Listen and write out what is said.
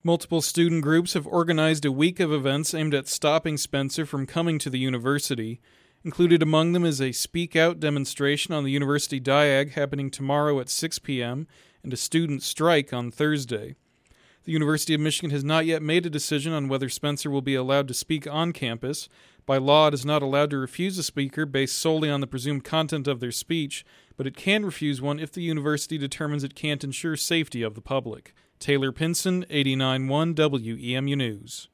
Multiple student groups have organized a week of events aimed at stopping Spencer from coming to the university. Included among them is a Speak Out demonstration on the University Diag happening tomorrow at 6 p.m. and a student strike on Thursday. The University of Michigan has not yet made a decision on whether Spencer will be allowed to speak on campus. By law, it is not allowed to refuse a speaker based solely on the presumed content of their speech, but it can refuse one if the university determines it can't ensure safety of the public. Taylor Pinson, 89.1 WEMU News.